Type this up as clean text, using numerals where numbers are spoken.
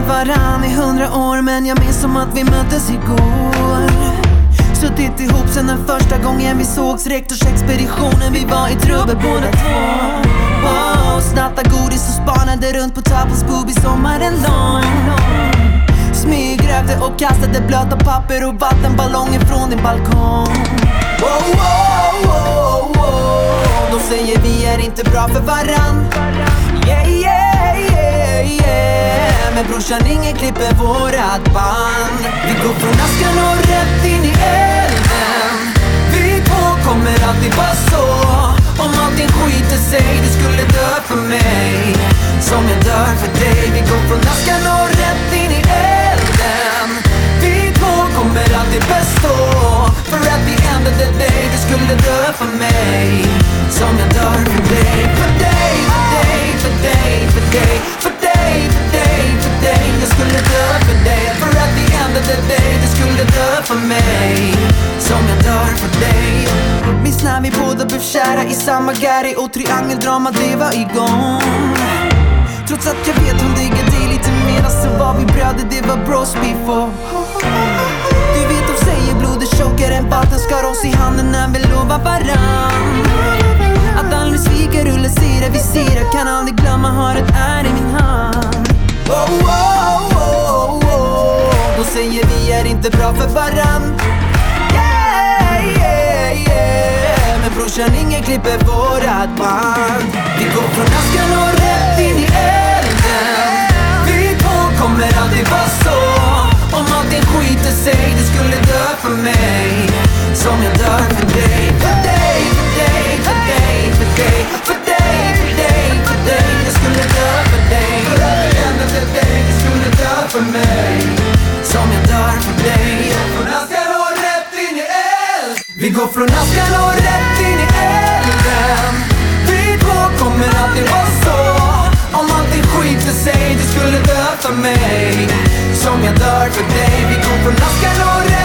varann i 100 år, men jag minns som att vi möttes igår. Suttit ihop sen den första gången vi sågs, rektorsexpeditionen, vi var i trubbel båda två. Wow, snatta godis och spanade runt på Tappels pub i sommaren lång. Smygrökte och kastade blöta papper och vattenballonger från din balkong. Wow, wow, wow, wow. De säger vi är inte bra för varann. Yeah, yeah, yeah, yeah. Men brorsan, ingen klipper vårat band. Vi går från askan och rätt in i elden. Vi två kommer alltid vara så. Om allting skiter sig, du skulle dö för mig som jag dör för dig. Vi går från askan och rätt in i elden. Vi två kommer alltid bestå. För att vi ändade dig, du skulle dö för mig som jag dör för dig. För dig, för dig, för dig, för dig, för dig, för dig, för dig. Jag skulle dö för dig. För att vi ändade dig, du skulle dö för mig som jag dör för dig. Minns när vi båda blev kära i samma Gary och triangeldrama, det var igång. Trots att jag vet hon diggar dig lite mer, så var vi bröder, det var bros before. Du vet de säger blod är tjockare än vatten, skar oss i handen när vi lovar varann. Att aldrig svika, rulla sida vid sida, kan aldrig glömma, har ett är i min hand. Oh, oh, oh, oh. De säger vi är inte bra för varann. Yeah, yeah, yeah. Men brorsan, ingen klipper vårat band. Vi går från askan och rätt in i elden. Vi två kommer alltid vara så. Om allting skiter sig, du skulle dö för mig som jag dör för dig. För dig, för dig, för dig, för dig, för dig, för dig, för dig. Jag skulle dö för dig. För att jag ändade dig, du skulle dö för mig som jag dör för dig. Från askan och rätt in i eld. Vi går från askan och rätt in i elden. Vi två kommer alltid vara så. Om allting skiter sig, du skulle dö för mig som jag dör för dig. Vi går från askan och rätt